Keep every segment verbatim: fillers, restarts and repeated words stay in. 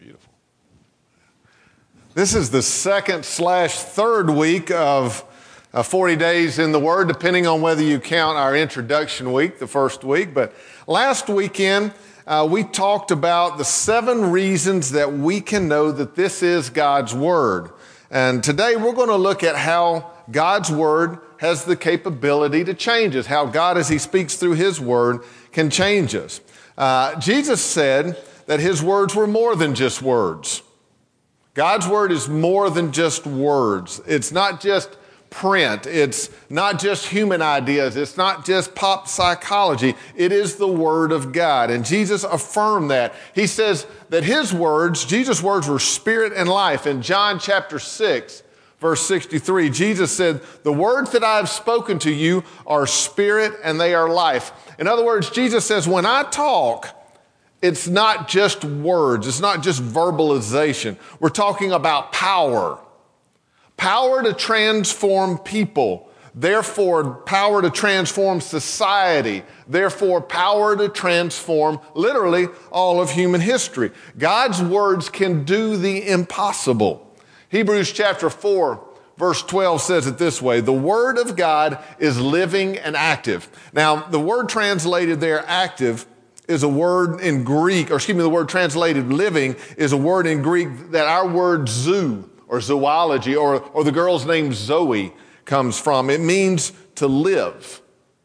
Beautiful. This is the second slash third week of uh, forty days in the Word, depending on whether you count our introduction week, the first week. But last weekend, uh, we talked about the seven reasons that we can know that this is God's Word. And today we're going to look at how God's Word has the capability to change us, how God, as He speaks through His Word, can change us. Uh, Jesus said that His words were more than just words. God's Word is more than just words. It's not just print. It's not just human ideas. It's not just pop psychology. It is the Word of God. And Jesus affirmed that. He says that His words, Jesus' words, were spirit and life. In John chapter six, verse sixty-three, Jesus said, "The words that I have spoken to you are spirit and they are life." In other words, Jesus says, when I talk, it's not just words. It's not just verbalization. We're talking about power. Power to transform people. Therefore, power to transform society. Therefore, power to transform literally all of human history. God's words can do the impossible. Hebrews chapter four, verse twelve says it this way: the Word of God is living and active. Now, the word translated there, active, is a word in Greek, or excuse me, the word translated living is a word in Greek that our word zoo or zoology or, or the girl's name Zoe comes from. It means to live,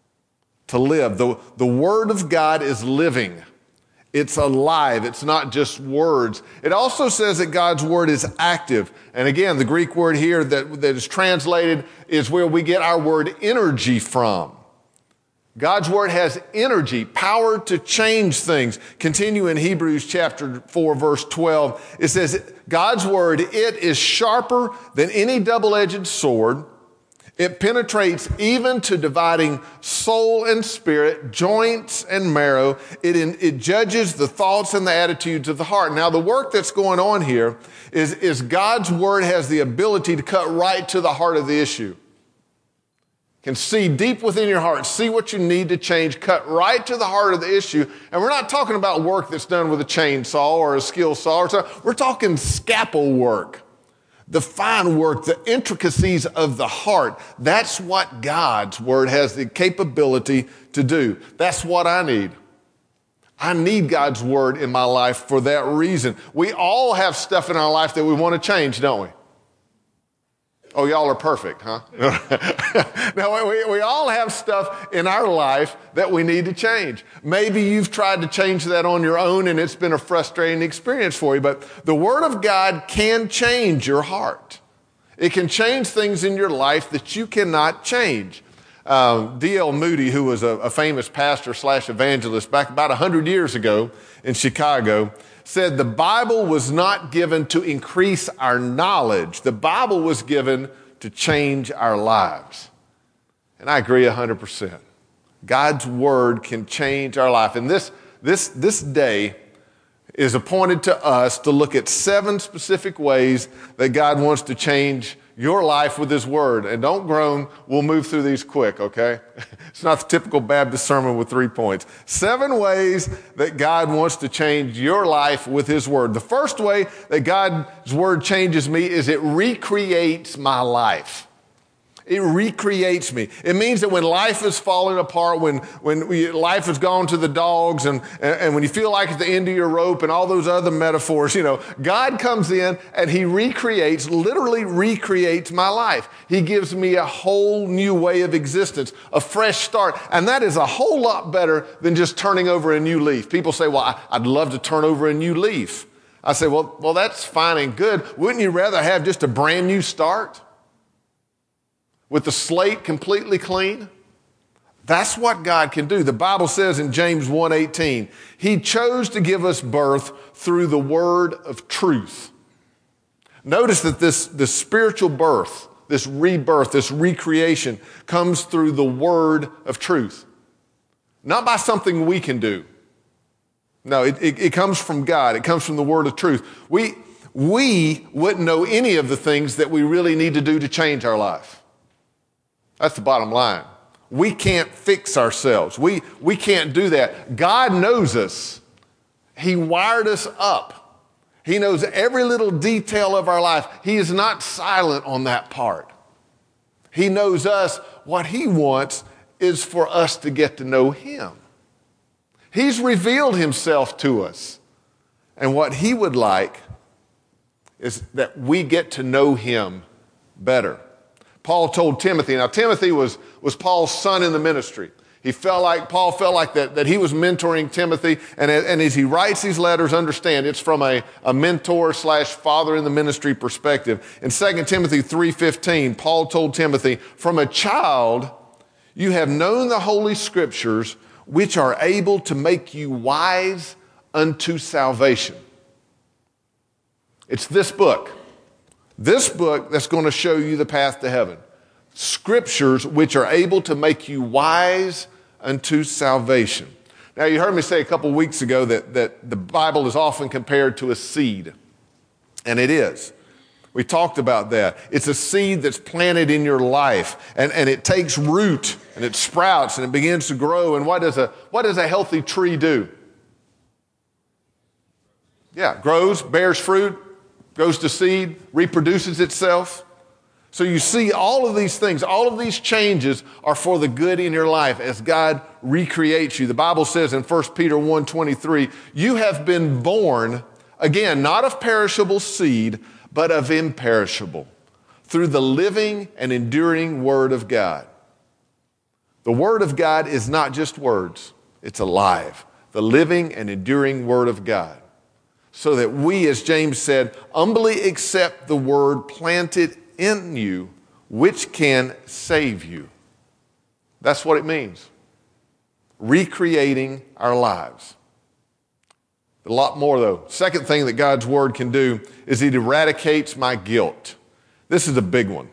to live. The, the Word of God is living. It's alive. It's not just words. It also says that God's Word is active. And again, the Greek word here that, that is translated is where we get our word energy from. God's Word has energy, power to change things. Continue in Hebrews chapter four, verse twelve. It says, God's Word, it is sharper than any double-edged sword. It penetrates even to dividing soul and spirit, joints and marrow. It, in, it judges the thoughts and the attitudes of the heart. Now, the work that's going on here is, is God's Word has the ability to cut right to the heart of the issue. Can see deep within your heart, see what you need to change, cut right to the heart of the issue. And we're not talking about work that's done with a chainsaw or a skill saw. Or something. We're talking scalpel work, the fine work, the intricacies of the heart. That's what God's Word has the capability to do. That's what I need. I need God's Word in my life for that reason. We all have stuff in our life that we want to change, don't we? Oh, y'all are perfect, huh? No, we, we all have stuff in our life that we need to change. Maybe you've tried to change that on your own and it's been a frustrating experience for you, but the Word of God can change your heart. It can change things in your life that you cannot change. Um, D L Moody, who was a, a famous pastor slash evangelist back about one hundred years ago in Chicago, said the Bible was not given to increase our knowledge. The Bible was given to change our lives. And I agree one hundred percent. God's Word can change our life. And this, this, this day is appointed to us to look at seven specific ways that God wants to change your life with His Word. And don't groan, we'll move through these quick, okay? It's not the typical Baptist sermon with three points. Seven ways that God wants to change your life with His Word. The first way that God's Word changes me is it recreates my life. It recreates me. It means that when life is falling apart, when, when we, life has gone to the dogs, and, and when you feel like at the end of your rope and all those other metaphors, you know, God comes in and He recreates, literally recreates my life. He gives me a whole new way of existence, a fresh start. And that is a whole lot better than just turning over a new leaf. People say, well, I'd love to turn over a new leaf. I say, well, well, that's fine and good. Wouldn't you rather have just a brand new start? With the slate completely clean? That's what God can do. The Bible says in James one eighteen, He chose to give us birth through the word of truth. Notice that this, this spiritual birth, this rebirth, this recreation comes through the word of truth. Not by something we can do. No, it, it, it comes from God. It comes from the word of truth. We, we wouldn't know any of the things that we really need to do to change our life. That's the bottom line. We can't fix ourselves. We, we can't do that. God knows us. He wired us up. He knows every little detail of our life. He is not silent on that part. He knows us. What he wants is for us to get to know him. He's revealed himself to us. And what he would like is that we get to know him better. Paul told Timothy, now Timothy was, was Paul's son in the ministry. He felt like, Paul felt like that, that he was mentoring Timothy. And, and as he writes these letters, understand it's from a, a mentor slash father in the ministry perspective. In Second Timothy three fifteen, Paul told Timothy, from a child you have known the Holy Scriptures, which are able to make you wise unto salvation. It's this book. This book that's going to show you the path to heaven. Scriptures which are able to make you wise unto salvation. Now, you heard me say a couple weeks ago that, that the Bible is often compared to a seed, and it is. We talked about that. It's a seed that's planted in your life, and, and it takes root, and it sprouts, and it begins to grow. And what does a, what does a healthy tree do? Yeah, grows, bears fruit, goes to seed, reproduces itself. So you see all of these things, all of these changes are for the good in your life as God recreates you. The Bible says in First Peter one twenty-three, you have been born, again, not of perishable seed, but of imperishable, through the living and enduring Word of God. The Word of God is not just words, it's alive. The living and enduring Word of God. So that we, as James said, humbly accept the Word planted in you, which can save you. That's what it means. Recreating our lives. A lot more though. Second thing that God's Word can do is it eradicates my guilt. This is a big one.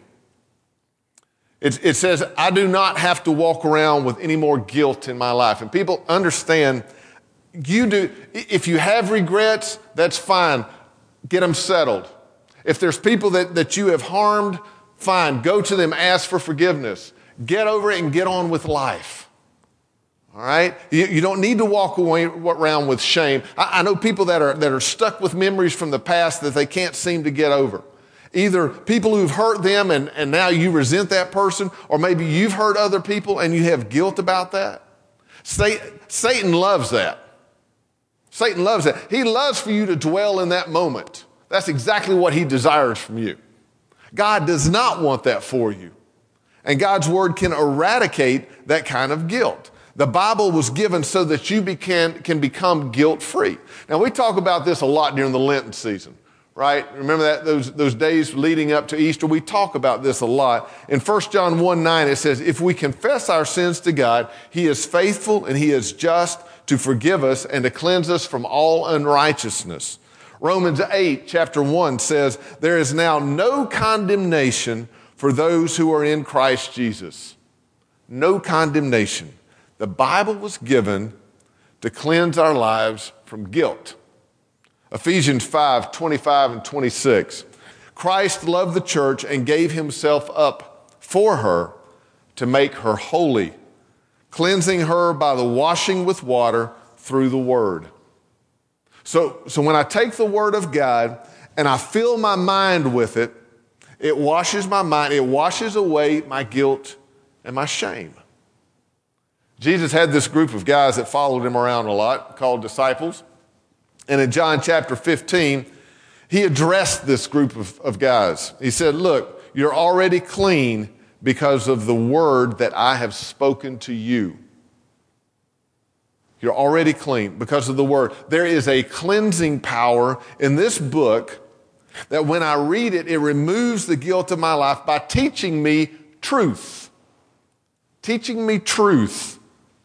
It, it says, I do not have to walk around with any more guilt in my life. And people understand, you do, if you have regrets, that's fine. Get them settled. If there's people that, that you have harmed, fine. Go to them, ask for forgiveness. Get over it and get on with life. All right? You, you don't need to walk away, around with shame. I, I know people that are, that are stuck with memories from the past that they can't seem to get over. Either people who've hurt them and, and now you resent that person, or maybe you've hurt other people and you have guilt about that. Satan loves that. Satan loves that. He loves for you to dwell in that moment. That's exactly what he desires from you. God does not want that for you. And God's Word can eradicate that kind of guilt. The Bible was given so that you can, can become guilt-free. Now, we talk about this a lot during the Lenten season, right? Remember that those, those days leading up to Easter? We talk about this a lot. In First John one nine, it says, if we confess our sins to God, he is faithful and he is just to forgive us and to cleanse us from all unrighteousness. Romans eight, chapter one says, there is now no condemnation for those who are in Christ Jesus. No condemnation. The Bible was given to cleanse our lives from guilt. Ephesians five, twenty-five and twenty-six. Christ loved the church and gave himself up for her to make her holy, cleansing her by the washing with water through the word. So, so when I take the Word of God and I fill my mind with it, it washes my mind, it washes away my guilt and my shame. Jesus had this group of guys that followed him around a lot, called disciples. And in John chapter fifteen, he addressed this group of, of guys. He said, look, you're already clean because of the word that I have spoken to you. You're already clean because of the word. There is a cleansing power in this book that when I read it, it removes the guilt of my life by teaching me truth. Teaching me truth.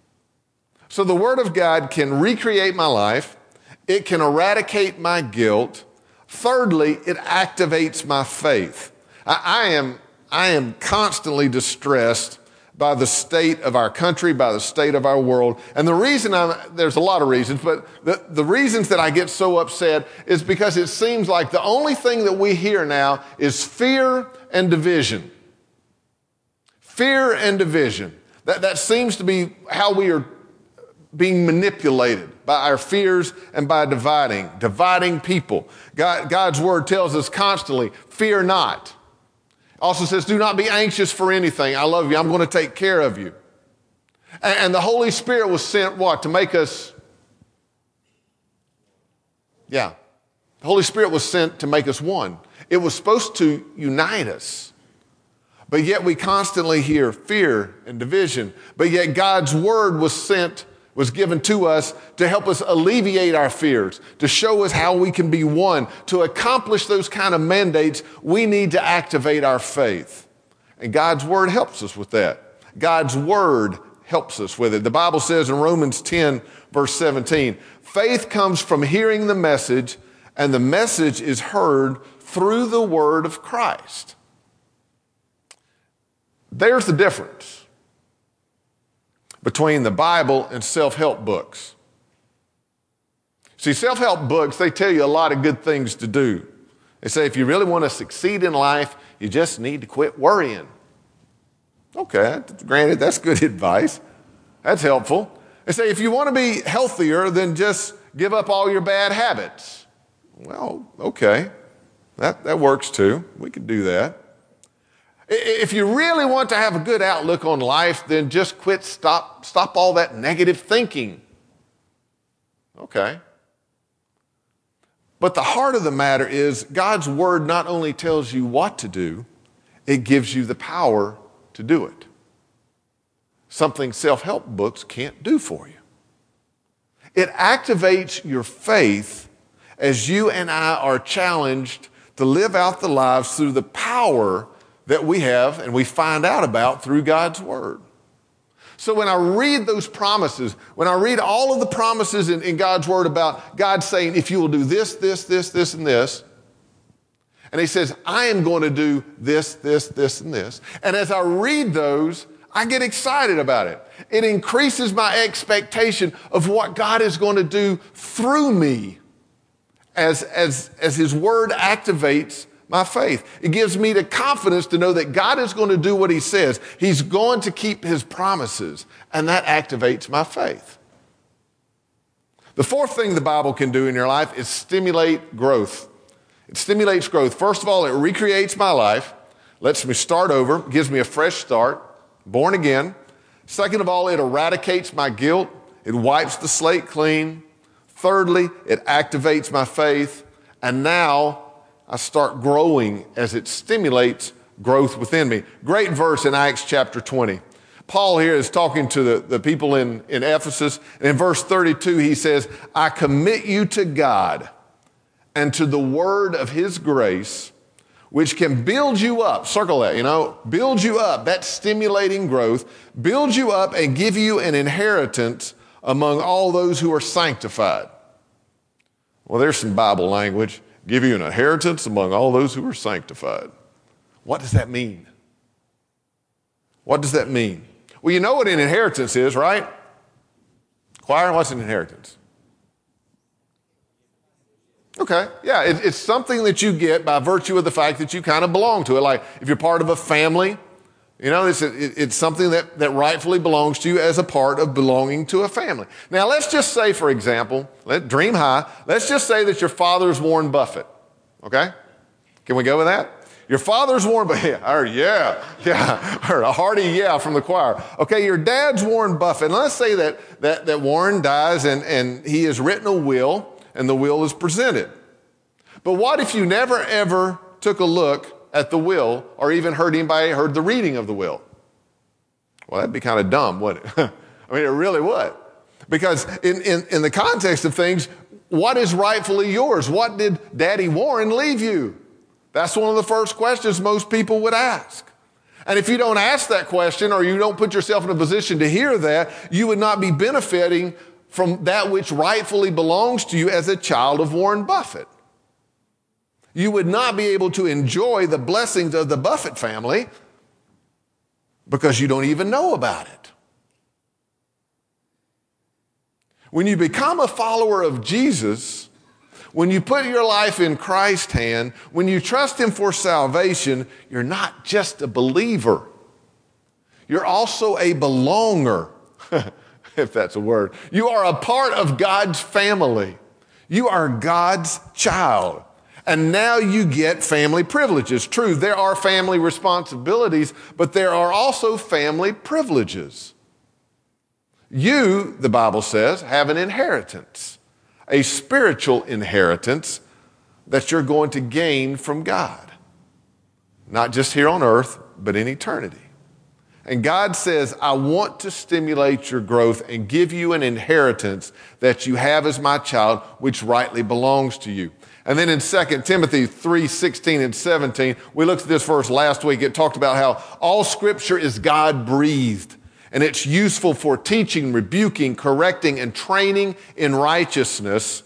So the Word of God can recreate my life. It can eradicate my guilt. Thirdly, it activates my faith. I, I am, I am constantly distressed by the state of our country, by the state of our world. And the reason I'm, there's a lot of reasons, but the, the reasons that I get so upset is because it seems like the only thing that we hear now is fear and division. Fear and division. That, that seems to be how we are being manipulated. by our fears and by dividing, dividing people. God, God's word tells us constantly, fear not. Also says, do not be anxious for anything. I love you. I'm going to take care of you. And, and the Holy Spirit was sent what? To make us, yeah. The Holy Spirit was sent to make us one. It was supposed to unite us. But yet we constantly hear fear and division. But yet God's word was sent, was given to us to help us alleviate our fears, to show us how we can be one. To accomplish those kind of mandates, we need to activate our faith. And God's word helps us with that. God's word helps us with it. The Bible says in Romans ten, verse seventeen, faith comes from hearing the message, and the message is heard through the word of Christ. There's the difference between the Bible and self-help books. See, self-help books, they tell you a lot of good things to do. They say if you really want to succeed in life, you just need to quit worrying. Okay, granted, that's good advice. That's helpful. They say if you want to be healthier, then just give up all your bad habits. Well, okay, that, that works too. We can do that. If you really want to have a good outlook on life, then just quit, stop, stop all that negative thinking. Okay. But the heart of the matter is God's word not only tells you what to do, it gives you the power to do it. Something self-help books can't do for you. It activates your faith as you and I are challenged to live out the lives through the power that we have and we find out about through God's word. So when I read those promises, when I read all of the promises in, in God's word about God saying, if you will do this, this, this, this, and this, and he says, I am going to do this, this, this, and this. And as I read those, I get excited about it. It increases my expectation of what God is going to do through me as, as, as his word activates my faith. It gives me the confidence to know that God is going to do what he says. He's going to keep his promises, and that activates my faith. The fourth thing the Bible can do in your life is stimulate growth. It stimulates growth. First of all, it recreates my life, lets me start over, gives me a fresh start, born again. Second of all, it eradicates my guilt. It wipes the slate clean. Thirdly, it activates my faith. And now I start growing as it stimulates growth within me. Great verse in Acts chapter twenty. Paul here is talking to the, the people in, in Ephesus. And in verse thirty-two, he says, I commit you to God and to the word of his grace, which can build you up. Circle that, you know, build you up. That's stimulating growth. Build you up and give you an inheritance among all those who are sanctified. Well, there's some Bible language. Give you an inheritance among all those who are sanctified. What does that mean? What does that mean? Well, you know what an inheritance is, right? Choir, what's an inheritance? Okay, yeah, it, it's something that you get by virtue of the fact that you kind of belong to it. Like if you're part of a family, you know, it's, it, it's something that, that rightfully belongs to you as a part of belonging to a family. Now, let's just say, for example, let dream high. Let's just say that your father's Warren Buffett, okay? Can we go with that? Your father's Warren Buffett. I heard yeah, yeah, I heard a hearty yeah from the choir. Okay, your dad's Warren Buffett. And let's say that, that, that Warren dies and, and he has written a will and the will is presented. But what if you never, ever took a look at the will, or even heard anybody heard the reading of the will? Well, that'd be kind of dumb, wouldn't it? I mean, it really would. Because in, in, in the context of things, what is rightfully yours? What did Daddy Warren leave you? That's one of the first questions most people would ask. And if you don't ask that question, or you don't put yourself in a position to hear that, you would not be benefiting from that which rightfully belongs to you as a child of Warren Buffett. You would not be able to enjoy the blessings of the Buffett family because you don't even know about it. When you become a follower of Jesus, when you put your life in Christ's hand, when you trust him for salvation, you're not just a believer. You're also a belonger. if that's a word. You are a part of God's family. You are God's child. And now you get family privileges. True, there are family responsibilities, but there are also family privileges. You, the Bible says, have an inheritance, a spiritual inheritance that you're going to gain from God. Not just here on earth, but in eternity. And God says, I want to stimulate your growth and give you an inheritance that you have as my child, which rightly belongs to you. And then in Second Timothy three, sixteen and seventeen, we looked at this verse last week. It talked about how all scripture is God-breathed, and it's useful for teaching, rebuking, correcting, and training in righteousness,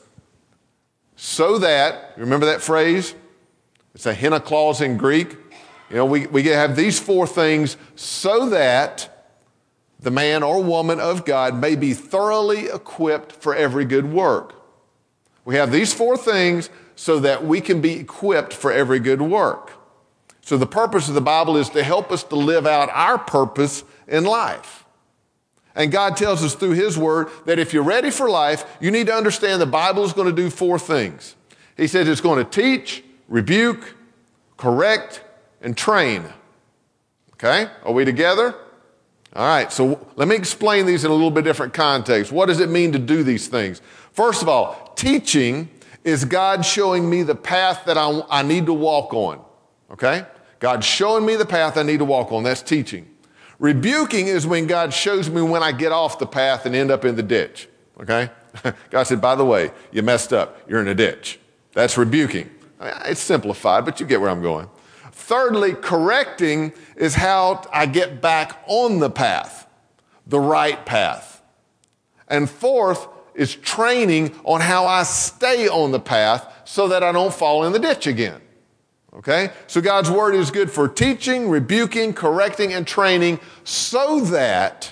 so that, remember that phrase? It's a hina clause in Greek. You know, we, we have these four things so that the man or woman of God may be thoroughly equipped for every good work. We have these four things so that we can be equipped for every good work. So the purpose of the Bible is to help us to live out our purpose in life. And God tells us through his word that if you're ready for life, you need to understand the Bible is going to do four things. He says it's going to teach, rebuke, correct, and train. Okay? Are we together? All right, so let me explain these in a little bit different context. What does it mean to do these things? First of all, teaching is God showing me the path that I, I need to walk on. Okay? God's showing me the path I need to walk on. That's teaching. Rebuking is when God shows me when I get off the path and end up in the ditch. Okay? God said, by the way, you messed up. You're in a ditch. That's rebuking. It's simplified, but you get where I'm going. Thirdly, correcting is how I get back on the path, the right path. And fourth is training on how I stay on the path so that I don't fall in the ditch again. Okay? So God's word is good for teaching, rebuking, correcting, and training so that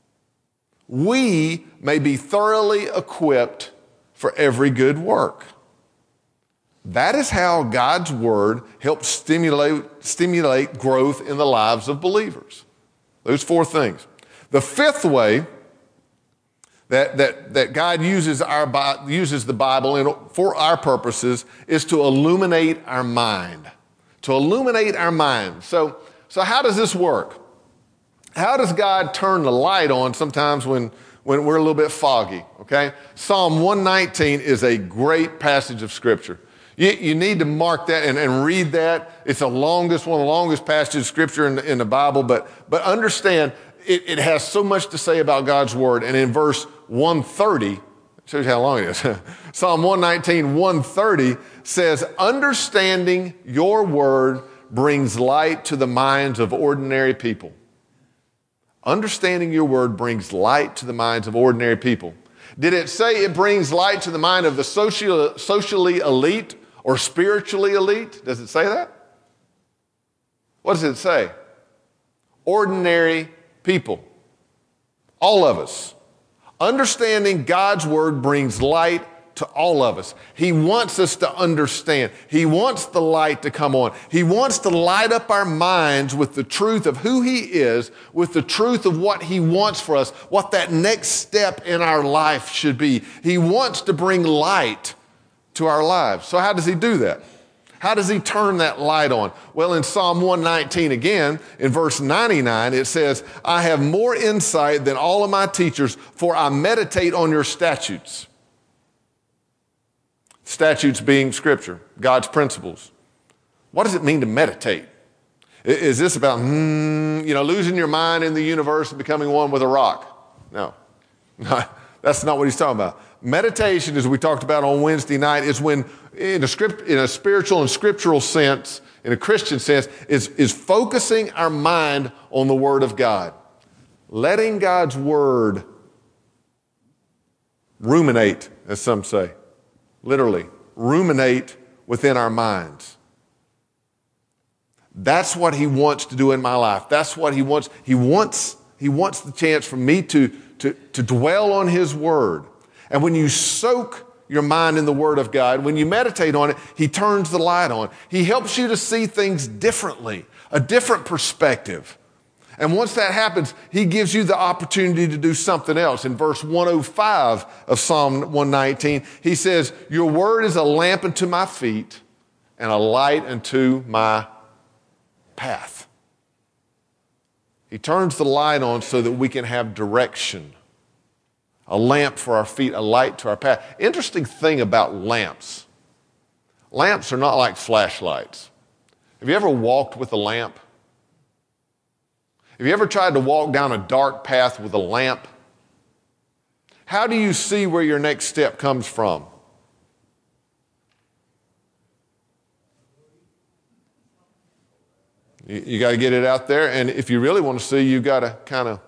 we may be thoroughly equipped for every good work. That is how God's word helps stimulate, stimulate growth in the lives of believers. Those four things. The fifth way that, that, that God uses, our, uses the Bible in, for our purposes is to illuminate our mind. To illuminate our mind. So, so how does this work? How does God turn the light on sometimes when, when we're a little bit foggy? Okay? Psalm one nineteen is a great passage of Scripture. You, you need to mark that and, and read that. It's the longest, one of the longest passages of Scripture in the, in the Bible, but, but understand it, it has so much to say about God's word. And in verse one thirty, it shows you how long it is. Psalm one nineteen, one thirty says, understanding your word brings light to the minds of ordinary people. Understanding your word brings light to the minds of ordinary people. Did it say it brings light to the mind of the social, socially elite or spiritually elite? Does it say that? What does it say? Ordinary people. All of us. Understanding God's word brings light to all of us. He wants us to understand. He wants the light to come on. He wants to light up our minds with the truth of who he is, with the truth of what he wants for us, what that next step in our life should be. He wants to bring light to our lives. So how does he do that? How does he turn that light on? Well, in Psalm one nineteen again, in verse ninety-nine, it says, I have more insight than all of my teachers, for I meditate on your statutes. Statutes being Scripture, God's principles. What does it mean to meditate? Is this about, hmm, you know, losing your mind in the universe and becoming one with a rock? No, that's not what he's talking about. Meditation, as we talked about on Wednesday night, is when, in a, script, in a spiritual and scriptural sense, in a Christian sense, is, is focusing our mind on the Word of God. Letting God's Word ruminate, as some say. Literally, ruminate within our minds. That's what he wants to do in my life. That's what he wants. He wants, he wants the chance for me to, to, to dwell on his word. And when you soak your mind in the word of God, when you meditate on it, he turns the light on. He helps you to see things differently, a different perspective. And once that happens, he gives you the opportunity to do something else. In verse one oh five of Psalm one nineteen, he says, your word is a lamp unto my feet and a light unto my path. He turns the light on so that we can have direction. A lamp for our feet, a light to our path. Interesting thing about lamps. Lamps are not like flashlights. Have you ever walked with a lamp? Have you ever tried to walk down a dark path with a lamp? How do you see where your next step comes from? You, you got to get it out there, and if you really want to see, you've got to kind of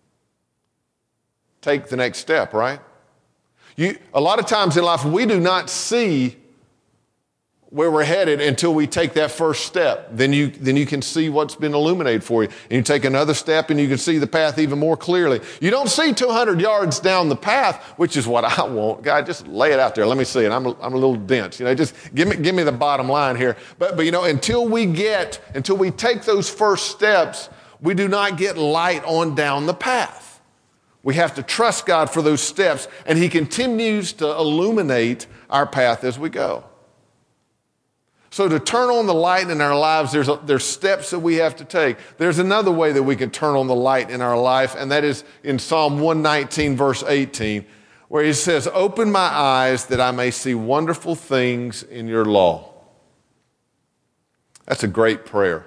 take the next step, right? You, a lot of times in life, we do not see where we're headed until we take that first step. Then you, then you can see what's been illuminated for you. And you take another step and you can see the path even more clearly. You don't see two hundred yards down the path, which is what I want. God, just lay it out there. Let me see it. I'm a, I'm a little dense. You know, just give me, give me the bottom line here. But, but, you know, until we get, until we take those first steps, we do not get light on down the path. We have to trust God for those steps, and he continues to illuminate our path as we go. So to turn on the light in our lives, there's, a, there's steps that we have to take. There's another way that we can turn on the light in our life, and that is in Psalm one nineteen, verse eighteen, where he says, open my eyes that I may see wonderful things in your law. That's a great prayer.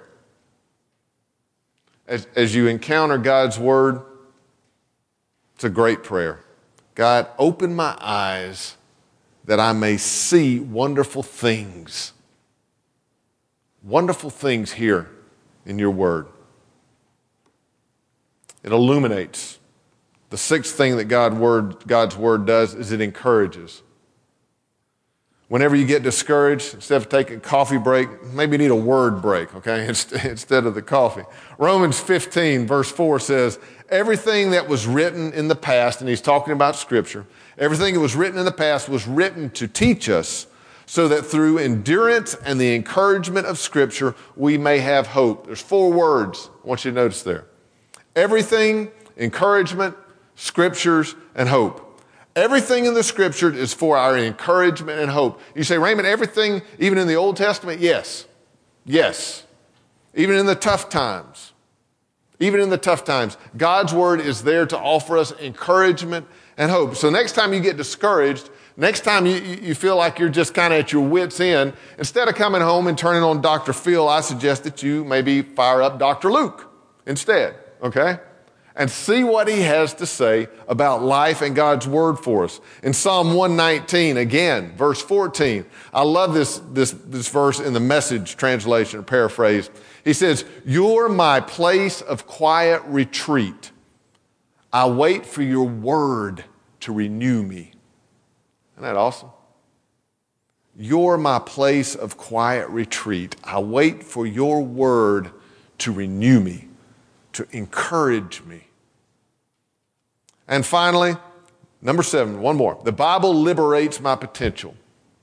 As, as you encounter God's word, it's a great prayer. God, open my eyes that I may see wonderful things. Wonderful things here in your word. It illuminates. The sixth thing that God word, God's word does is it encourages. Whenever you get discouraged, instead of taking a coffee break, maybe you need a word break, okay, instead of the coffee. Romans fifteen, verse four says, everything that was written in the past, and he's talking about Scripture, everything that was written in the past was written to teach us, so that through endurance and the encouragement of Scripture, we may have hope. There's four words I want you to notice there. Everything, encouragement, Scriptures, and hope. Everything in the Scripture is for our encouragement and hope. You say, Raymond, everything, even in the Old Testament? Yes. Yes. Even in the tough times. Even in the tough times. God's Word is there to offer us encouragement and hope. So next time you get discouraged, next time you, you feel like you're just kind of at your wit's end, instead of coming home and turning on Doctor Phil, I suggest that you maybe fire up Doctor Luke instead, okay? And see what he has to say about life and God's word for us. In Psalm one nineteen, again, verse fourteen, I love this, this, this verse in the Message translation, paraphrase. He says, you're my place of quiet retreat. I wait for your word to renew me. Isn't that awesome? You're my place of quiet retreat. I wait for your word to renew me, to encourage me. And finally, number seven, one more. The Bible liberates my potential.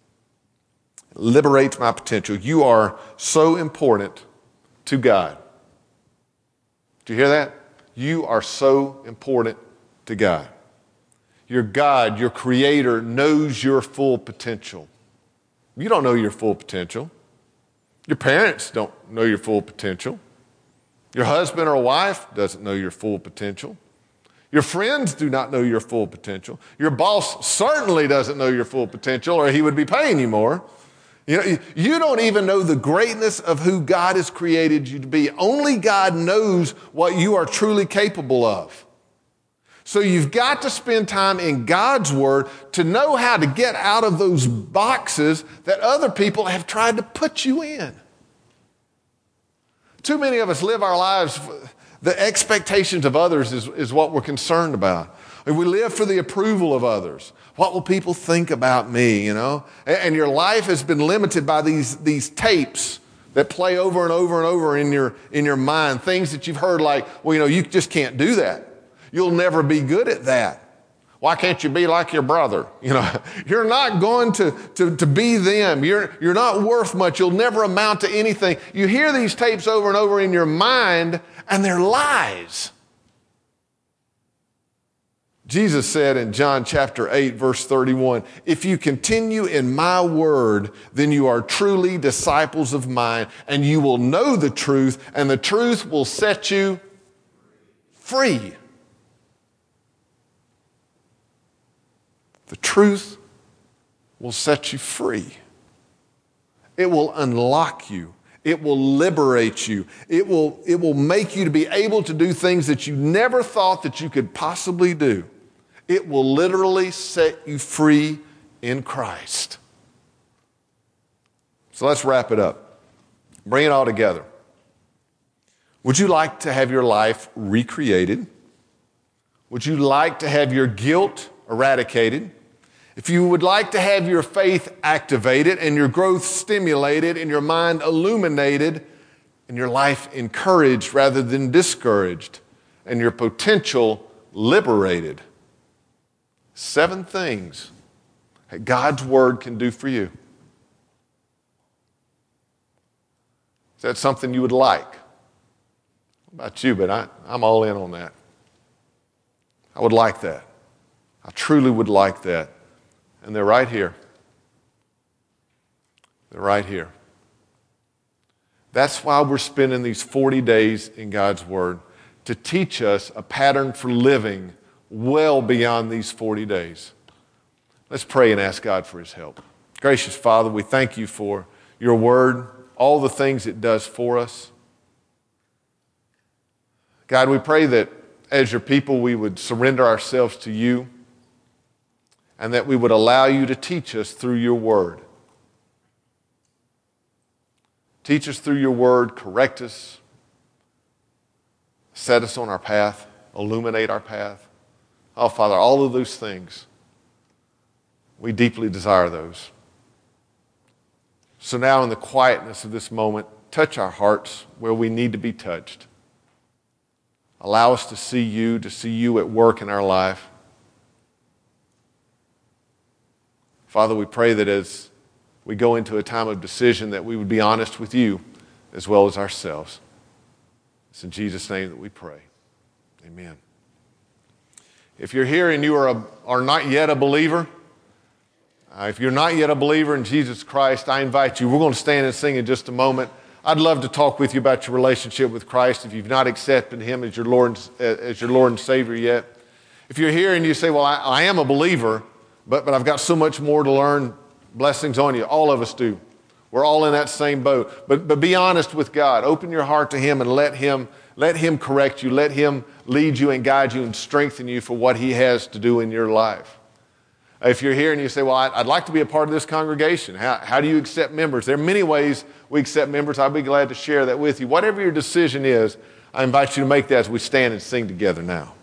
It liberates my potential. You are so important to God. Do you hear that? You are so important to God. Your God, your Creator, knows your full potential. You don't know your full potential. Your parents don't know your full potential. Your husband or wife doesn't know your full potential. Your friends do not know your full potential. Your boss certainly doesn't know your full potential, or he would be paying you more. You know, you don't even know the greatness of who God has created you to be. Only God knows what you are truly capable of. So you've got to spend time in God's Word to know how to get out of those boxes that other people have tried to put you in. Too many of us live our lives, the expectations of others is, is what we're concerned about. We live for the approval of others. What will people think about me, you know? And, and your life has been limited by these, these tapes that play over and over and over in your, in your mind, things that you've heard like, well, you know, you just can't do that. You'll never be good at that. Why can't you be like your brother? You know, you're not going to, to, to be them. You're, you're not worth much. You'll never amount to anything. You hear these tapes over and over in your mind, and they're lies. Jesus said in John chapter eight, verse thirty-one, if you continue in my word, then you are truly disciples of mine, and you will know the truth, and the truth will set you free. The truth will set you free. It will unlock you. It will liberate you. It will, it will make you to be able to do things that you never thought that you could possibly do. It will literally set you free in Christ. So let's wrap it up. Bring it all together. Would you like to have your life recreated? Would you like to have your guilt eradicated? If you would like to have your faith activated and your growth stimulated and your mind illuminated and your life encouraged rather than discouraged and your potential liberated, seven things that God's Word can do for you. Is that something you would like? What about you? But I, I'm all in on that. I would like that. I truly would like that. And they're right here. They're right here. That's why we're spending these forty days in God's Word, to teach us a pattern for living well beyond these forty days. Let's pray and ask God for His help. Gracious Father, we thank you for your Word, all the things it does for us. God, we pray that as your people we would surrender ourselves to you, and that we would allow you to teach us through your word. Teach us through your word, correct us, set us on our path, illuminate our path. Oh, Father, all of those things, we deeply desire those. So now in the quietness of this moment, touch our hearts where we need to be touched. Allow us to see you, to see you at work in our life. Father, we pray that as we go into a time of decision that we would be honest with you as well as ourselves. It's in Jesus' name that we pray. Amen. If you're here and you are, a, are not yet a believer, uh, if you're not yet a believer in Jesus Christ, I invite you. We're going to stand and sing in just a moment. I'd love to talk with you about your relationship with Christ if you've not accepted Him as your Lord, as your Lord and Savior yet. If you're here and you say, well, I, I am a believer, But, but I've got so much more to learn. Blessings on you. All of us do. We're all in that same boat. But, but be honest with God. Open your heart to Him and let Him, let Him correct you. Let Him lead you and guide you and strengthen you for what He has to do in your life. If you're here and you say, well, I'd like to be a part of this congregation. How, how do you accept members? There are many ways we accept members. I'll be glad to share that with you. Whatever your decision is, I invite you to make that as we stand and sing together now.